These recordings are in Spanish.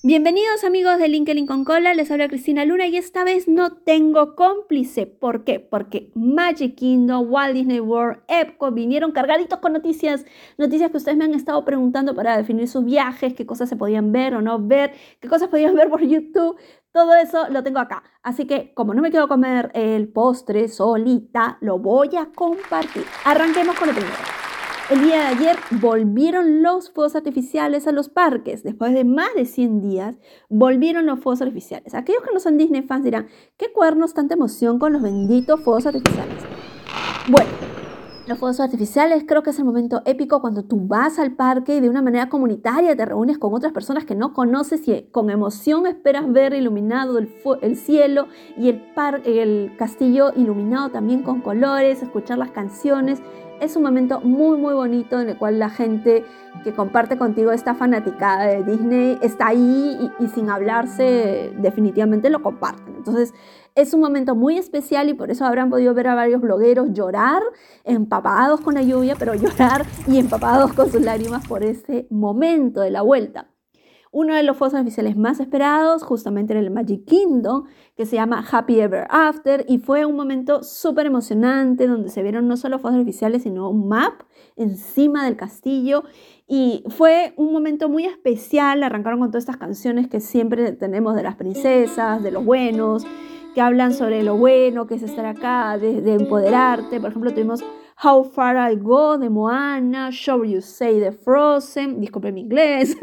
Bienvenidos amigos de LinkedIn con Cola, les habla Cristina Luna y esta vez no tengo cómplice. ¿Por qué? Porque Magic Kingdom, Walt Disney World, Epcot vinieron cargaditos con noticias que ustedes me han estado preguntando para definir sus viajes, qué cosas se podían ver o no ver, qué cosas podían ver por YouTube. Todo eso lo tengo acá. Así que como no me quiero comer el postre solita, lo voy a compartir. Arranquemos con lo primero. El día de ayer volvieron los fuegos artificiales a los parques. Después de más de 100 días, volvieron los fuegos artificiales. Aquellos que no son Disney fans dirán, ¿qué cuernos, tanta emoción con los benditos fuegos artificiales? Bueno, los fuegos artificiales creo que es el momento épico cuando tú vas al parque y de una manera comunitaria te reúnes con otras personas que no conoces y con emoción esperas ver iluminado el cielo y el castillo iluminado también con colores, escuchar las canciones. Es un momento muy muy bonito en el cual la gente que comparte contigo esta fanaticada de Disney está ahí y sin hablarse definitivamente lo comparten. Entonces es un momento muy especial y por eso habrán podido ver a varios blogueros llorar, empapados con la lluvia, pero llorar y empapados con sus lágrimas por ese momento de la vuelta. Uno de los fuegos artificiales más esperados justamente era el Magic Kingdom, que se llama Happy Ever After, y fue un momento súper emocionante donde se vieron no solo fuegos artificiales, sino un map encima del castillo, y fue un momento muy especial. Arrancaron con todas estas canciones que siempre tenemos de las princesas, de los buenos, que hablan sobre lo bueno, que es estar acá, de empoderarte. Por ejemplo, tuvimos How Far I Go de Moana, Show You Say de Frozen, disculpen mi inglés,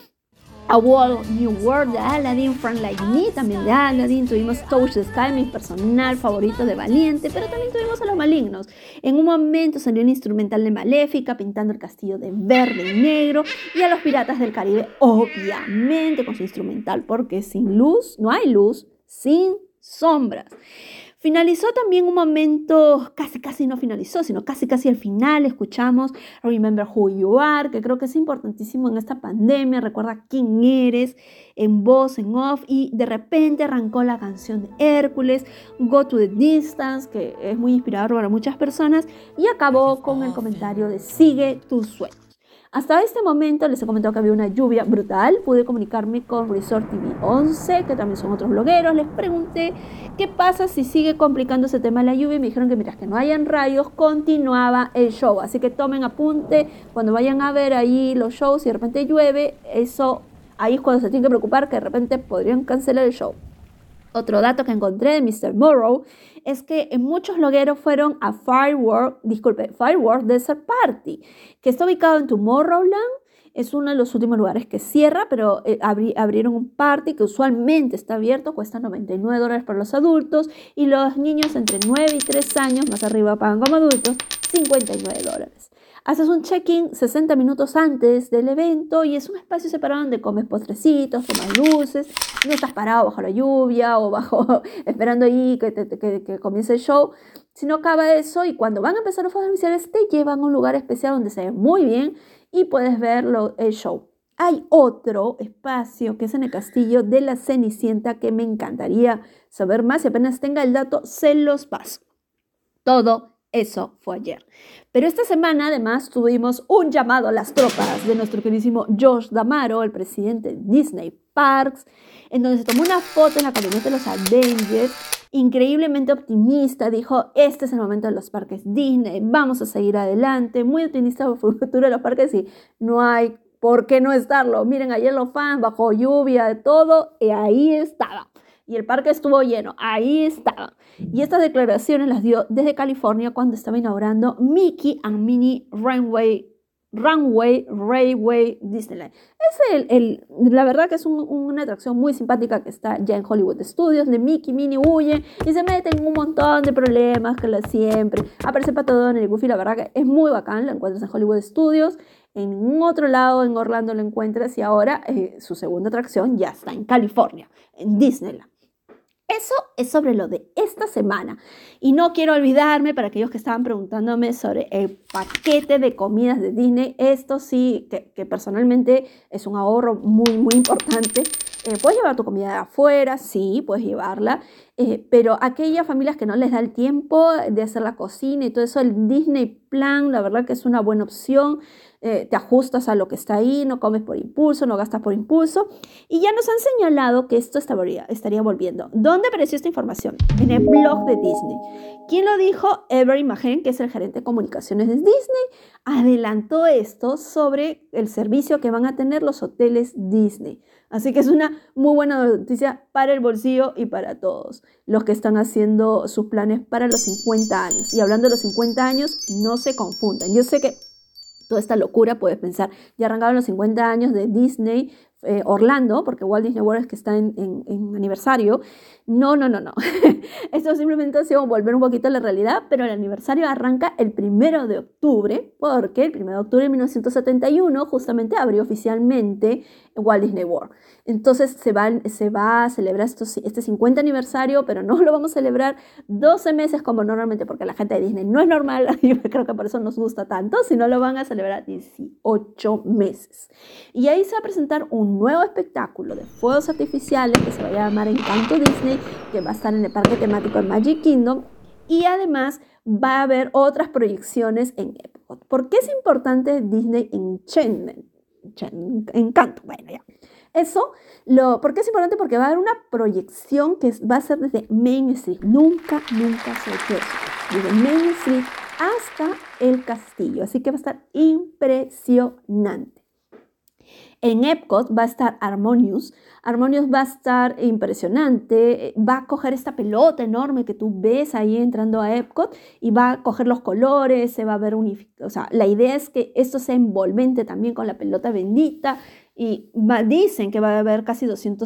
A World New World de Aladdin, Friend Like Me también de Aladdin, tuvimos Touch the Sky, mi personal favorito de Valiente, pero también tuvimos a los malignos. En un momento salió un instrumental de Maléfica pintando el castillo de verde y negro, y a los Piratas del Caribe obviamente con su instrumental, porque sin luz no hay luz, sin sombras. Finalizó también un momento, casi no finalizó, sino casi al final escuchamos Remember Who You Are, que creo que es importantísimo en esta pandemia. Recuerda quién eres, en voz, en off, y de repente arrancó la canción de Hércules, Go to the Distance, que es muy inspirador para muchas personas, y acabó con el comentario de Sigue tus sueños. Hasta este momento les he comentado que había una lluvia brutal. Pude comunicarme con Resort TV 11, que también son otros blogueros. Les pregunté qué pasa si sigue complicando ese tema de la lluvia y me dijeron que mientras que no hayan rayos, continuaba el show. Así que tomen apunte cuando vayan a ver ahí los shows y de repente llueve. Eso ahí es cuando se tienen que preocupar, que de repente podrían cancelar el show. Otro dato que encontré de Mr. Morrow es que muchos blogueros fueron a Fireworks Desert Party, que está ubicado en Tomorrowland. Es uno de los últimos lugares que cierra, pero abrieron un party que usualmente está abierto, cuesta $99 para los adultos, y los niños entre 9 y 3 años, más arriba pagan como adultos, $59. Haces un check-in 60 minutos antes del evento y es un espacio separado donde comes postrecitos, tomas luces, no estás parado bajo la lluvia o esperando ahí que comience el show, sino acaba eso y cuando van a empezar los fuegos artificiales te llevan a un lugar especial donde se ve muy bien y puedes ver el show. Hay otro espacio que es en el castillo de la Cenicienta que me encantaría saber más y apenas tenga el dato se los paso. Todo eso fue ayer. Pero esta semana además tuvimos un llamado a las tropas de nuestro queridísimo Josh D'Amaro, el presidente de Disney Parks, en donde se tomó una foto en la camioneta de los Avengers, increíblemente optimista. Dijo, este es el momento de los parques Disney, vamos a seguir adelante, muy optimista por el futuro de los parques y no hay por qué no estarlo. Miren, ayer los fans bajo lluvia de todo y ahí estaba. Y el parque estuvo lleno, ahí estaba. Y estas declaraciones las dio desde California cuando estaba inaugurando Mickey and Minnie Runway Railway Disneyland. La verdad que es una atracción muy simpática que está ya en Hollywood Studios, de Mickey y Minnie huyen y se meten en un montón de problemas que la siempre. Aparece Pato Donald y Goofy, la verdad que es muy bacán, lo encuentras en Hollywood Studios. En ningún otro lado en Orlando lo encuentras y ahora su segunda atracción ya está en California, en Disneyland. Eso es sobre lo de esta semana. Y no quiero olvidarme, para aquellos que estaban preguntándome sobre el paquete de comidas de Disney, esto sí, que personalmente es un ahorro muy, muy importante. ¿Puedes llevar tu comida de afuera? Sí, puedes llevarla. pero aquellas familias que no les da el tiempo de hacer la cocina y todo eso, el Disney Plan, la verdad que es una buena opción. Te ajustas a lo que está ahí, no comes por impulso, no gastas por impulso. Y ya nos han señalado que esto estaría volviendo. ¿Dónde apareció esta información? En el blog de Disney. ¿Quién lo dijo? Avery Magen, que es el gerente de comunicaciones de Disney, adelantó esto sobre el servicio que van a tener los hoteles Disney. Así que es una muy buena noticia para el bolsillo y para todos los que están haciendo sus planes para los 50 años. Y hablando de los 50 años, no se confundan. Yo sé que toda esta locura, puedes pensar, ya arrancaron los 50 años de Disney, Orlando, porque Walt Disney World es que está en aniversario. No. Esto simplemente ha sido volver un poquito a la realidad, pero el aniversario arranca el 1 de octubre, porque el 1 de octubre de 1971 justamente abrió oficialmente Walt Disney World. Entonces se va a celebrar este 50 aniversario, pero no lo vamos a celebrar 12 meses como normalmente, porque la gente de Disney no es normal, y creo que por eso nos gusta tanto, sino lo van a celebrar 18 meses. Y ahí se va a presentar un nuevo espectáculo de fuegos artificiales que se va a llamar Encanto Disney, que va a estar en el parque temático de Magic Kingdom, y además va a haber otras proyecciones en Epcot. ¿Por qué es importante Disney Enchantment? Encanto, bueno, ya. ¿Por qué es importante? Porque va a haber una proyección que va a ser desde Main Street. Nunca se ha hecho eso. Desde Main Street hasta el castillo. Así que va a estar impresionante. En Epcot va a estar Harmonious. Harmonious va a estar impresionante. Va a coger esta pelota enorme que tú ves ahí entrando a Epcot y va a coger los colores, se va a ver unificado. O sea, la idea es que esto sea envolvente también con la pelota bendita. Y dicen que va a haber casi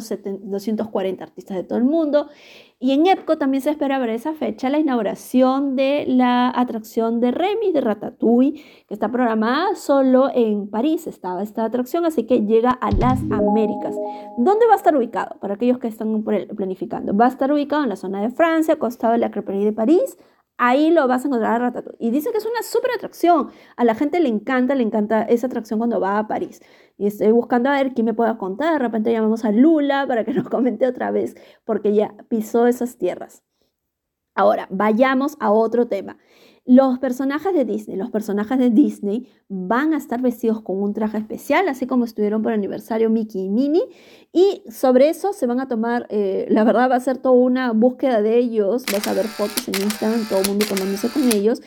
240 artistas de todo el mundo. Y en Epcot también se espera ver esa fecha la inauguración de la atracción de Remy de Ratatouille, que está programada solo en París. Estaba esta atracción, así que llega a las Américas. ¿Dónde va a estar ubicado? Para aquellos que están planificando. Va a estar ubicado en la zona de Francia, al costado de la Acropolis de París. Ahí lo vas a encontrar a Ratatouille. Y dicen que es una súper atracción. A la gente le encanta esa atracción cuando va a París. Y estoy buscando a ver quién me pueda contar. De repente llamamos a Lula para que nos comente otra vez, porque ya pisó esas tierras. Ahora, vayamos a otro tema. Los personajes de Disney van a estar vestidos con un traje especial, así como estuvieron por el aniversario Mickey y Minnie. Y sobre eso se van a tomar, la verdad va a ser toda una búsqueda de ellos. Vas a ver fotos en Instagram, todo el mundo tomándose con ellos.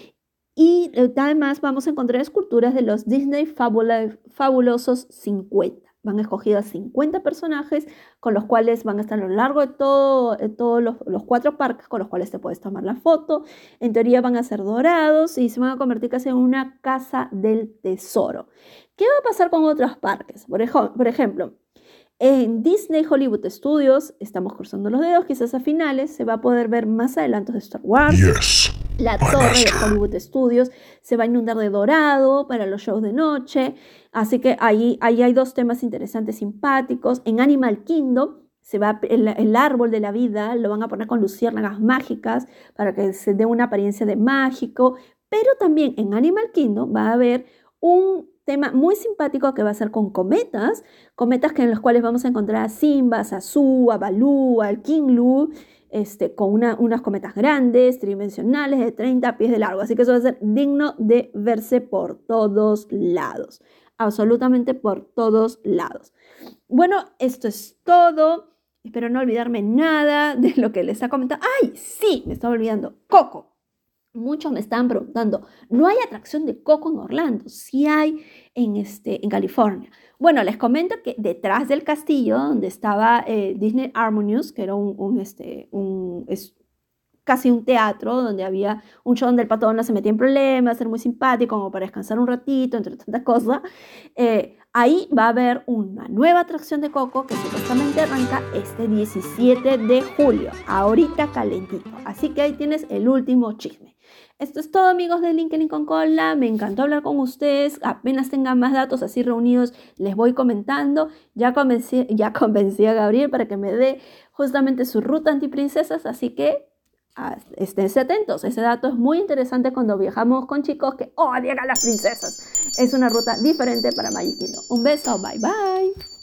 Y además vamos a encontrar esculturas de los Disney Fabulosos 50. Van a escoger a 50 personajes con los cuales van a estar a lo largo de todos los 4 parques con los cuales te puedes tomar la foto. En teoría van a ser dorados y se van a convertir casi en una casa del tesoro. ¿Qué va a pasar con otros parques? Por ejemplo, en Disney Hollywood Studios, estamos cruzando los dedos, quizás a finales se va a poder ver más adelantos de Star Wars. Yes, la torre de Hollywood Studios se va a inundar de dorado para los shows de noche. Así que ahí hay 2 temas interesantes, simpáticos. En Animal Kingdom el árbol de la vida lo van a poner con luciérnagas mágicas para que se dé una apariencia de mágico. Pero también en Animal Kingdom va a haber un tema muy simpático que va a ser con cometas en los cuales vamos a encontrar a Simba, a Zazu, a Baloo, al King Lu, con unas cometas grandes, tridimensionales, de 30 pies de largo. Así que eso va a ser digno de verse por todos lados. Absolutamente por todos lados. Bueno, esto es todo. Espero no olvidarme nada de lo que les ha comentado. ¡Ay, sí! Me estaba olvidando. Coco. Muchos me estaban preguntando, ¿no hay atracción de Coco en Orlando? Sí hay en California. Bueno, les comento que detrás del castillo, donde estaba Disney Harmonious, que era es casi un teatro, donde había un show donde el Pato Donald se metía en problemas, era muy simpático, como para descansar un ratito, entre tantas cosas. Ahí va a haber una nueva atracción de Coco que supuestamente arranca este 17 de julio, ahorita calentito. Así que ahí tienes el último chisme. Esto es todo, amigos de LinkedIn con Cola. Me encantó hablar con ustedes. Apenas tengan más datos así reunidos, les voy comentando. Ya convencí a Gabriel para que me dé justamente su ruta antiprincesas, así que esténse atentos. Ese dato es muy interesante cuando viajamos con chicos que odian a las princesas. Es una ruta diferente para Magic Kingdom. Un beso, bye bye.